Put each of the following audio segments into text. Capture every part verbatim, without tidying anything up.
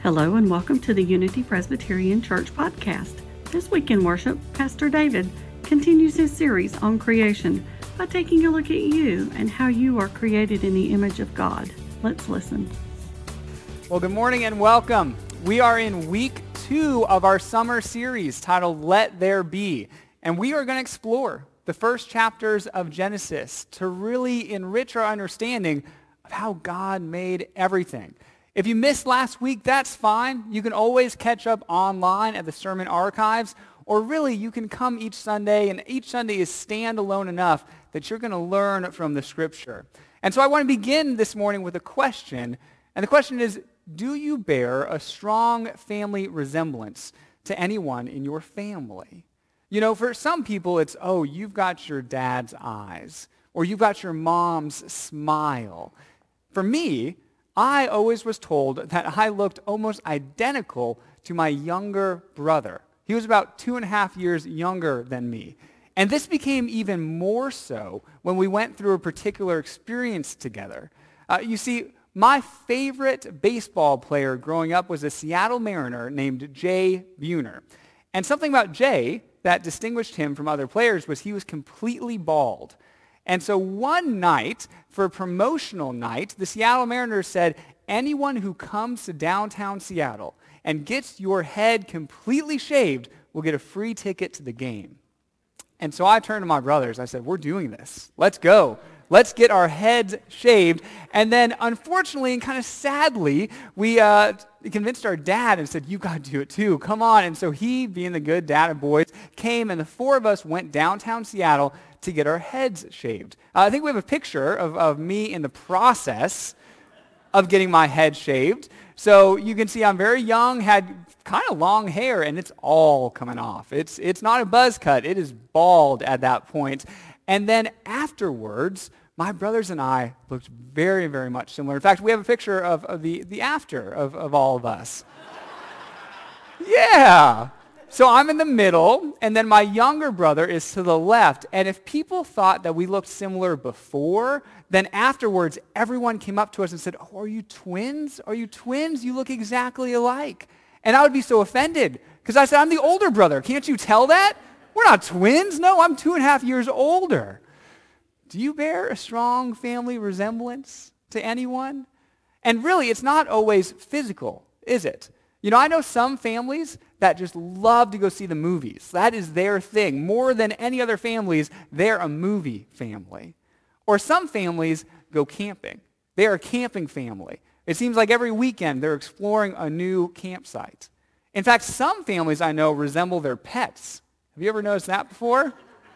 Hello and welcome to the Unity Presbyterian Church podcast. This week in worship, Pastor David continues his series on creation by taking a look at you and how you are created in the image of God. Let's listen. Well, good morning and welcome. We are in week two of our summer series titled Let There Be, and we are going to explore the first chapters of Genesis to really enrich our understanding of how God made everything. If you missed last week, that's fine. You can always catch up online at the sermon archives, or really you can come each Sunday, and each Sunday is standalone enough that you're going to learn from the Scripture. And so I want to begin this morning with a question, and the question is, do you bear a strong family resemblance to anyone in your family? You know, for some people it's, oh, you've got your dad's eyes, or you've got your mom's smile. For me, I always was told that I looked almost identical to my younger brother. He was about two and a half years younger than me. And this became even more so when we went through a particular experience together. Uh, you see, my favorite baseball player growing up was a Seattle Mariner named Jay Buhner. And something about Jay that distinguished him from other players was he was completely bald. And so one night, for a promotional night, the Seattle Mariners said, anyone who comes to downtown Seattle and gets your head completely shaved will get a free ticket to the game. And so I turned to my brothers. I said, we're doing this. Let's go. Let's get our heads shaved. And then, unfortunately, and kind of sadly, we uh, convinced our dad and said, you got to do it too. Come on. And so he, being the good dad of boys, came, and the four of us went downtown Seattle to get our heads shaved. Uh, I think we have a picture of, of me in the process of getting my head shaved. So you can see I'm very young, had kind of long hair, and it's all coming off. It's, it's not a buzz cut. It is bald at that point. And then afterwards, my brothers and I looked very, very much similar. In fact, we have a picture of, of the, the after of, of all of us. Yeah. So I'm in the middle, and then my younger brother is to the left. And if people thought that we looked similar before, then afterwards, everyone came up to us and said, oh, are you twins? Are you twins? You look exactly alike. And I would be so offended, because I said, I'm the older brother. Can't you tell that? We're not twins. No, I'm two and a half years older. Do you bear a strong family resemblance to anyone? And really, it's not always physical, is it? You know, I know some families that just love to go see the movies. That is their thing. More than any other families, they're a movie family. Or some families go camping. They are a camping family. It seems like every weekend they're exploring a new campsite. In fact, some families I know resemble their pets. Have you ever noticed that before?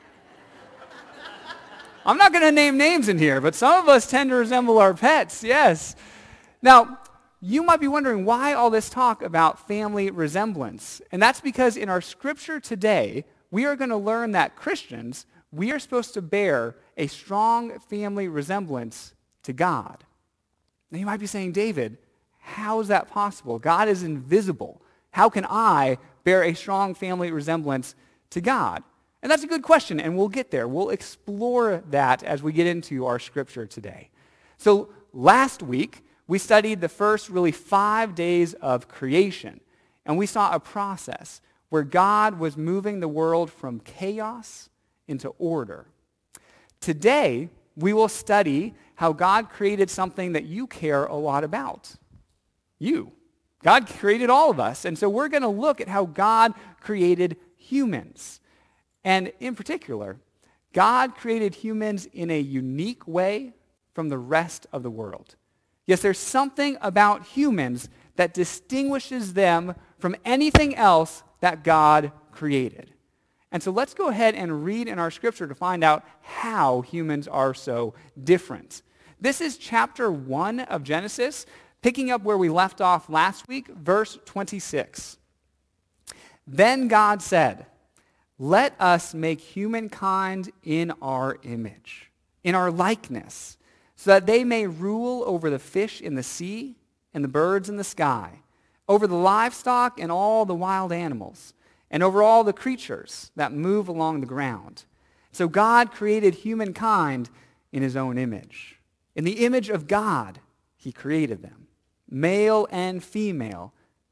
I'm not going to name names in here, but some of us tend to resemble our pets, yes. Now, you might be wondering why all this talk about family resemblance. And that's because in our scripture today, we are going to learn that Christians, we are supposed to bear a strong family resemblance to God. Now you might be saying, David, how is that possible? God is invisible. How can I bear a strong family resemblance to God? And that's a good question, and we'll get there. We'll explore that as we get into our scripture today. So last week, we studied the first really five days of creation, and we saw a process where God was moving the world from chaos into order. Today, we will study how God created something that you care a lot about. You. God created all of us, and so we're going to look at how God created humans. And in particular, God created humans in a unique way from the rest of the world. Yes, there's something about humans that distinguishes them from anything else that God created. And so let's go ahead and read in our scripture to find out how humans are so different. This is chapter one of Genesis, picking up where we left off last week, verse twenty-six. Then God said, let us make humankind in our image, in our likeness, so that they may rule over the fish in the sea and the birds in the sky, over the livestock and all the wild animals, and over all the creatures that move along the ground. So God created humankind in his own image. In the image of God, he created them. Male and female,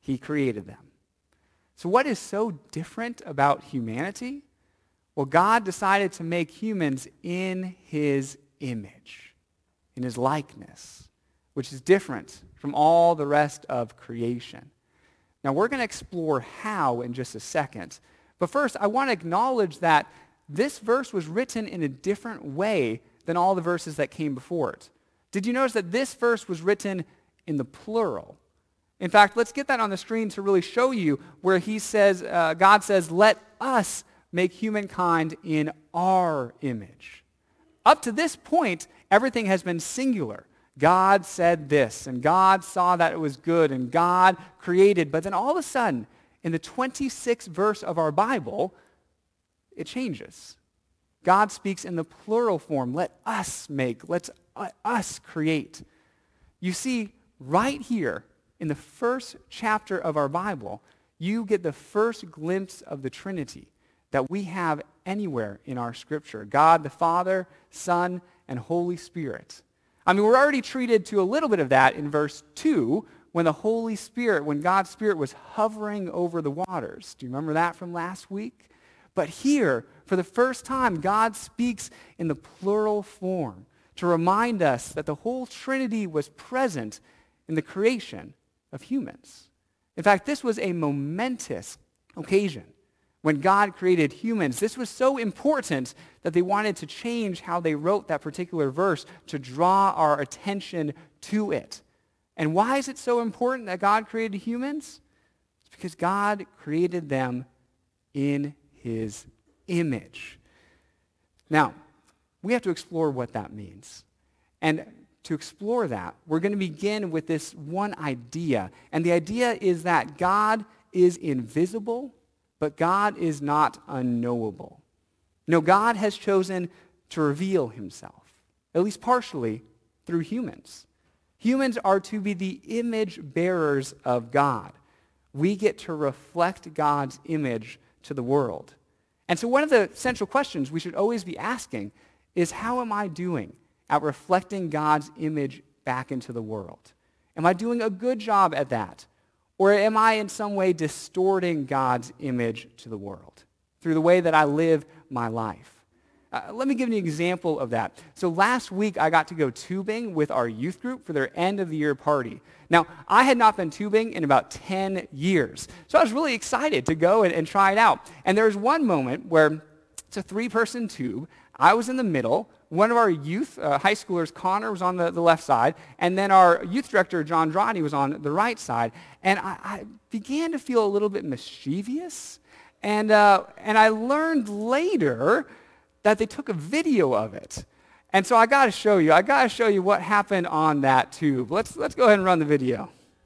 he created them. So what is so different about humanity? Well, God decided to make humans in his image, in his likeness, which is different from all the rest of creation. Now, we're going to explore how in just a second. But first, I want to acknowledge that this verse was written in a different way than all the verses that came before it. Did you notice that this verse was written in the plural? In fact, let's get that on the screen to really show you where he says, uh, God says, let us make humankind in our image. Up to this point, everything has been singular. God said this, and God saw that it was good, and God created. But then all of a sudden, in the twenty-sixth verse of our Bible, it changes. God speaks in the plural form. Let us make, let's uh, us create. You see, right here, in the first chapter of our Bible, you get the first glimpse of the Trinity that we have anywhere in our Scripture. God the Father, Son, and Holy Spirit. I mean, we're already treated to a little bit of that in verse two, when the Holy Spirit, when God's Spirit was hovering over the waters. Do you remember that from last week? But here, for the first time, God speaks in the plural form to remind us that the whole Trinity was present in the creation of humans. In fact, this was a momentous occasion. When God created humans, this was so important that they wanted to change how they wrote that particular verse to draw our attention to it. And why is it so important that God created humans? It's because God created them in his image. Now, we have to explore what that means. And to explore that, we're going to begin with this one idea. And the idea is that God is invisible, but God is not unknowable. No, God has chosen to reveal himself, at least partially, through humans. Humans are to be the image bearers of God. We get to reflect God's image to the world. And so one of the central questions we should always be asking is, how am I doing at reflecting God's image back into the world? Am I doing a good job at that? Or am I in some way distorting God's image to the world through the way that I live my life? Uh, let me give you an example of that. So last week, I got to go tubing with our youth group for their end-of-the-year party. Now, I had not been tubing in about ten years, so I was really excited to go and, and try it out. And there was one moment where it's a three-person tube. I was in the middle. One of our youth, uh, high schoolers, Connor, was on the, the left side, and then our youth director, John Droddy, was on the right side. And I, I began to feel a little bit mischievous, and, uh, and I learned later that they took a video of it. And so I got to show you. I got to show you what happened on that tube. Let's, let's go ahead and run the video.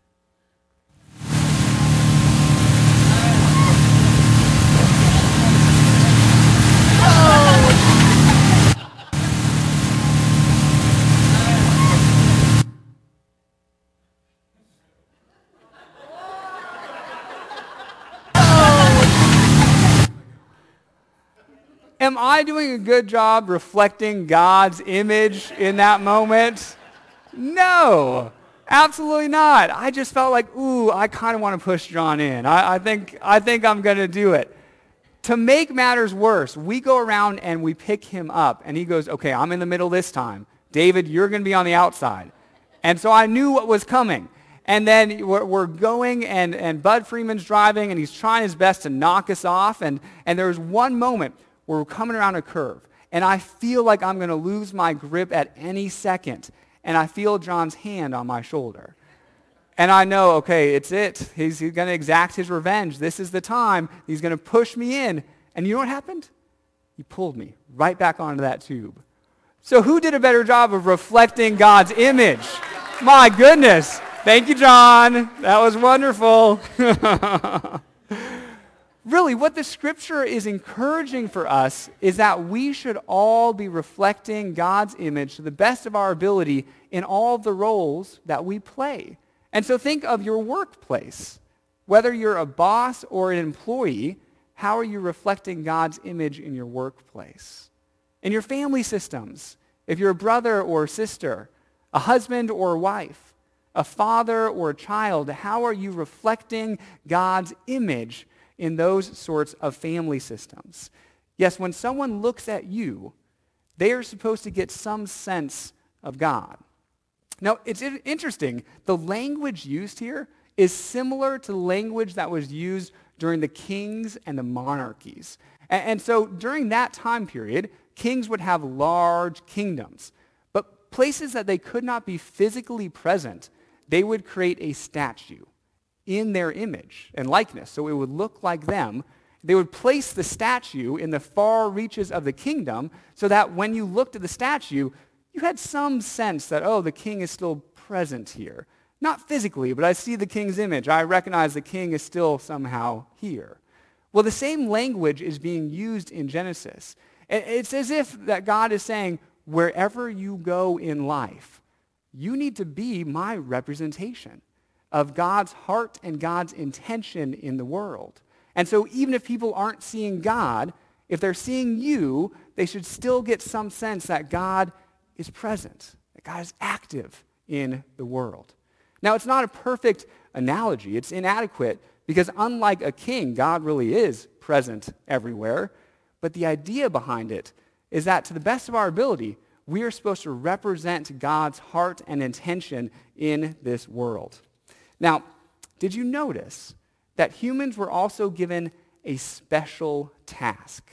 Am I doing a good job reflecting God's image in that moment? No, absolutely not. I just felt like, ooh, I kind of want to push John in. I, I think, I think I'm going to do it. To make matters worse, we go around and we pick him up, and he goes, okay, I'm in the middle this time. David, you're going to be on the outside. And so I knew what was coming. And then we're, we're going, and, and Bud Freeman's driving, and he's trying his best to knock us off. And, and there was one moment where we're coming around a curve, and I feel like I'm going to lose my grip at any second, and I feel John's hand on my shoulder. And I know, okay, it's it. He's, he's going to exact his revenge. This is the time. He's going to push me in. And you know what happened? He pulled me right back onto that tube. So who did a better job of reflecting God's image? My goodness. Thank you, John. That was wonderful. Really, what the scripture is encouraging for us is that we should all be reflecting God's image to the best of our ability in all of the roles that we play. And so think of your workplace. Whether you're a boss or an employee, how are you reflecting God's image in your workplace? In your family systems, if you're a brother or sister, a husband or a wife, a father or a child, how are you reflecting God's image in those sorts of family systems? Yes, when someone looks at you, they are supposed to get some sense of God. Now, it's interesting. The language used here is similar to the language that was used during the kings and the monarchies. And, and so during that time period, kings would have large kingdoms. But places that they could not be physically present, they would create a statue in their image and likeness. So it would look like them. They would place the statue in the far reaches of the kingdom so that when you looked at the statue, you had some sense that, oh, the king is still present here. Not physically, but I see the king's image. I recognize the king is still somehow here. Well, the same language is being used in Genesis. It's as if that God is saying, wherever you go in life, you need to be my representation of God's heart and God's intention in the world. And so even if people aren't seeing God, if they're seeing you, they should still get some sense that God is present, that God is active in the world. Now, it's not a perfect analogy. It's inadequate because unlike a king, God really is present everywhere. But the idea behind it is that to the best of our ability, we are supposed to represent God's heart and intention in this world. Now, did you notice that humans were also given a special task?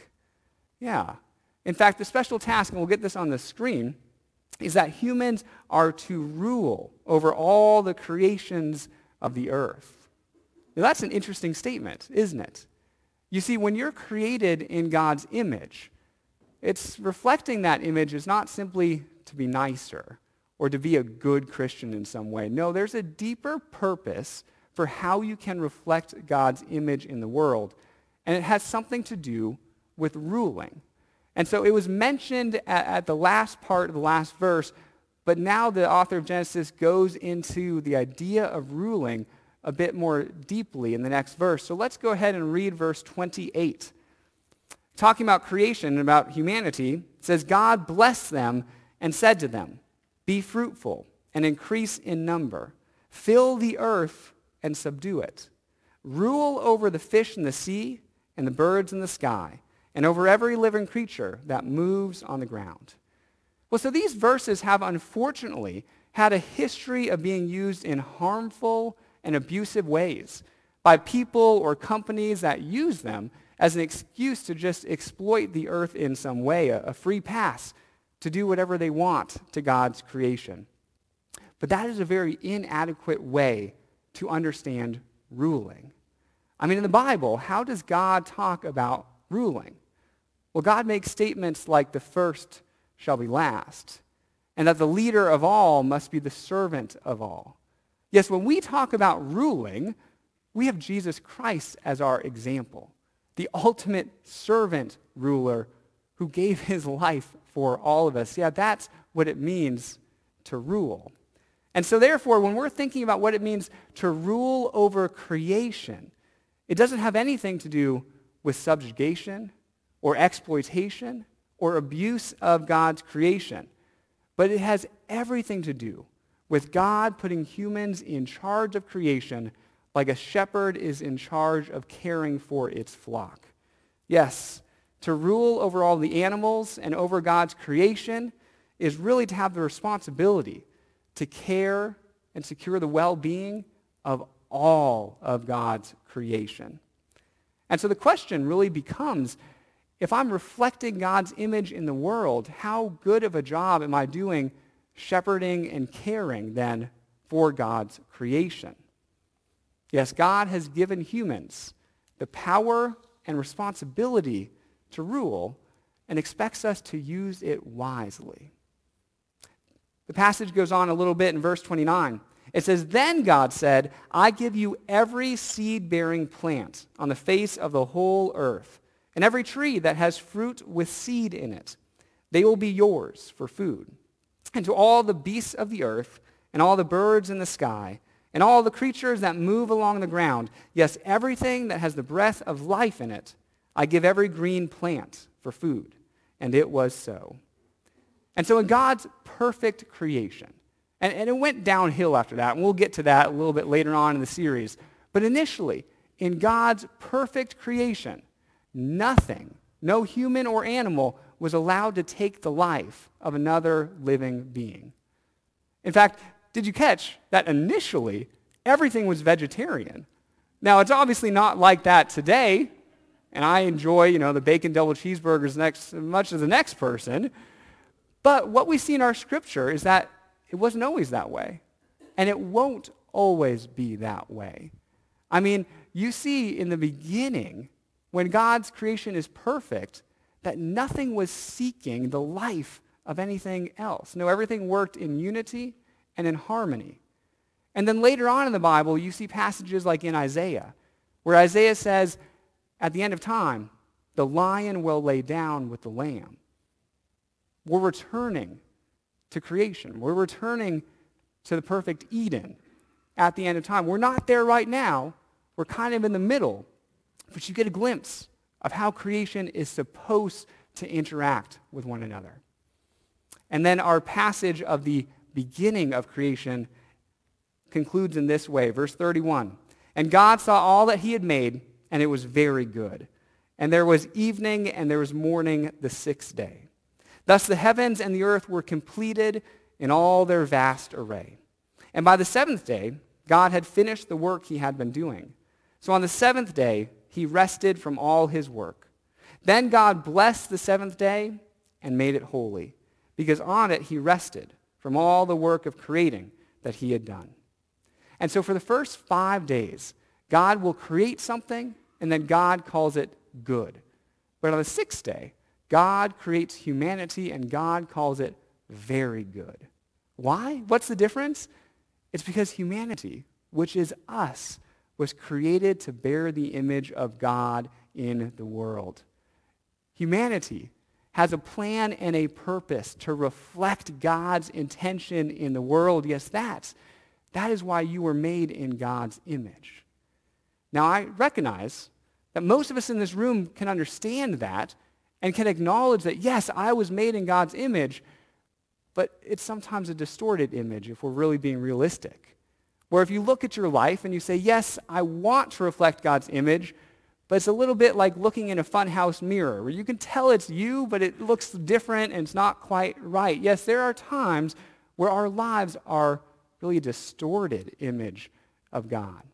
Yeah. In fact, the special task, and we'll get this on the screen, is that humans are to rule over all the creations of the earth. Now, that's an interesting statement, isn't it? You see, when you're created in God's image, it's reflecting that image is not simply to be nicer or to be a good Christian in some way. No, there's a deeper purpose for how you can reflect God's image in the world, and it has something to do with ruling. And so it was mentioned at, at the last part of the last verse, but now the author of Genesis goes into the idea of ruling a bit more deeply in the next verse. So let's go ahead and read verse twenty-eight. Talking about creation and about humanity, it says, God blessed them and said to them, be fruitful and increase in number. Fill the earth and subdue it. Rule over the fish in the sea and the birds in the sky, and over every living creature that moves on the ground. Well, so these verses have unfortunately had a history of being used in harmful and abusive ways by people or companies that use them as an excuse to just exploit the earth in some way, a, a free pass to do whatever they want to God's creation. But that is a very inadequate way to understand ruling. I mean, in the Bible, how does God talk about ruling? Well, God makes statements like the first shall be last, and that the leader of all must be the servant of all. Yes, when we talk about ruling, we have Jesus Christ as our example, the ultimate servant ruler who gave his life for all of us. Yeah, that's what it means to rule. And so therefore, when we're thinking about what it means to rule over creation, it doesn't have anything to do with subjugation or exploitation or abuse of God's creation. But it has everything to do with God putting humans in charge of creation like a shepherd is in charge of caring for its flock. Yes, to rule over all the animals and over God's creation is really to have the responsibility to care and secure the well-being of all of God's creation. And so the question really becomes, if I'm reflecting God's image in the world, how good of a job am I doing shepherding and caring then for God's creation? Yes, God has given humans the power and responsibility to rule and expects us to use it wisely. The passage goes on a little bit in verse twenty-nine. It says, then God said, I give you every seed-bearing plant on the face of the whole earth, and every tree that has fruit with seed in it. They will be yours for food. And to all the beasts of the earth, and all the birds in the sky, and all the creatures that move along the ground, yes, everything that has the breath of life in it, I give every green plant for food. And it was so. And so in God's perfect creation, And, and it went downhill after that, and we'll get to that a little bit later on in the series. But initially, in God's perfect creation, nothing, no human or animal, was allowed to take the life of another living being. In fact, did you catch that initially everything was vegetarian? Now, it's obviously not like that today, and I enjoy, you know, the bacon double cheeseburgers next, as much as the next person. But what we see in our scripture is that it wasn't always that way, and it won't always be that way. I mean, you see in the beginning, when God's creation is perfect, that nothing was seeking the life of anything else. No, everything worked in unity and in harmony. And then later on in the Bible, you see passages like in Isaiah, where Isaiah says, at the end of time, the lion will lay down with the lamb. We're returning to creation. We're returning to the perfect Eden at the end of time. We're not there right now. We're kind of in the middle. But you get a glimpse of how creation is supposed to interact with one another. And then our passage of the beginning of creation concludes in this way, verse thirty-one. And God saw all that he had made, and it was very good. And there was evening, and there was morning the sixth day. Thus the heavens and the earth were completed in all their vast array. And by the seventh day, God had finished the work he had been doing. So on the seventh day, he rested from all his work. Then God blessed the seventh day and made it holy, because on it he rested from all the work of creating that he had done. And so for the first five days, God will create something, and then God calls it good. But on the sixth day, God creates humanity, and God calls it very good. Why? What's the difference? It's because humanity, which is us, was created to bear the image of God in the world. Humanity has a plan and a purpose to reflect God's intention in the world. Yes, that's, that is why you were made in God's image. Now, I recognize that most of us in this room can understand that and can acknowledge that, yes, I was made in God's image, but it's sometimes a distorted image if we're really being realistic. Where if you look at your life and you say, yes, I want to reflect God's image, but it's a little bit like looking in a funhouse mirror where you can tell it's you, but it looks different and it's not quite right. Yes, there are times where our lives are really a distorted image of God.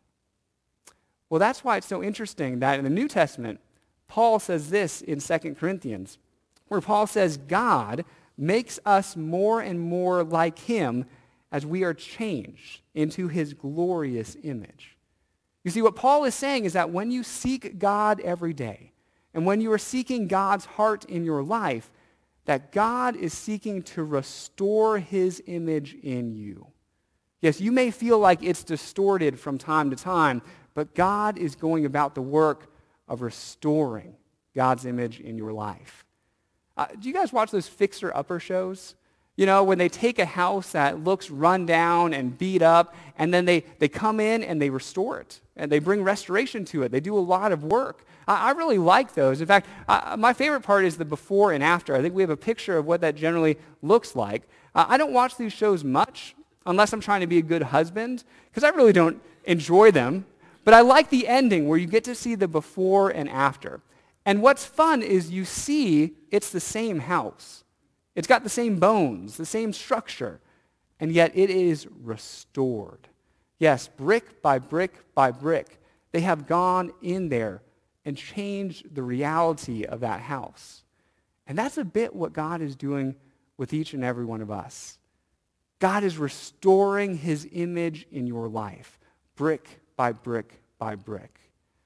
Well, that's why it's so interesting that in the New Testament, Paul says this in Second Corinthians, where Paul says, God makes us more and more like him as we are changed into his glorious image. You see, what Paul is saying is that when you seek God every day, and when you are seeking God's heart in your life, that God is seeking to restore his image in you. Yes, you may feel like it's distorted from time to time, but God is going about the work of restoring God's image in your life. Uh, do you guys watch those fixer-upper shows? You know, when they take a house that looks run down and beat up, and then they, they come in and they restore it, and they bring restoration to it. They do a lot of work. I, I really like those. In fact, I, my favorite part is the before and after. I think we have a picture of what that generally looks like. Uh, I don't watch these shows much unless I'm trying to be a good husband, because I really don't enjoy them. But I like the ending where you get to see the before and after. And what's fun is you see it's the same house. It's got the same bones, the same structure, and yet it is restored. Yes, brick by brick by brick, they have gone in there and changed the reality of that house. And that's a bit what God is doing with each and every one of us. God is restoring his image in your life, brick by brick by brick.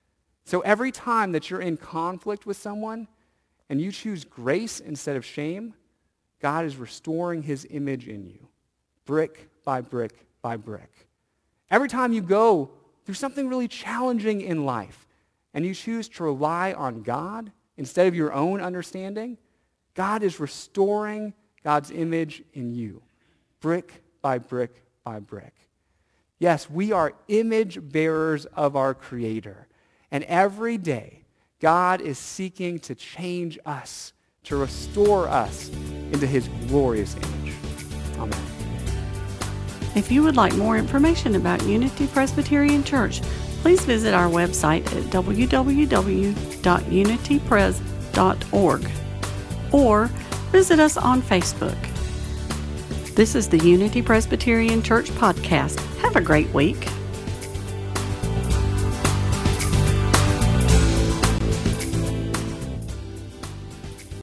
So every time that you're in conflict with someone and you choose grace instead of shame, God is restoring his image in you, brick by brick by brick. Every time you go through something really challenging in life and you choose to rely on God instead of your own understanding, God is restoring God's image in you, brick by brick by brick. Yes, we are image bearers of our Creator. And every day, God is seeking to change us, to restore us into his glorious image. Amen. If you would like more information about Unity Presbyterian Church, please visit our website at w w w dot unity pres dot org or visit us on Facebook. This is the Unity Presbyterian Church podcast. Have a great week.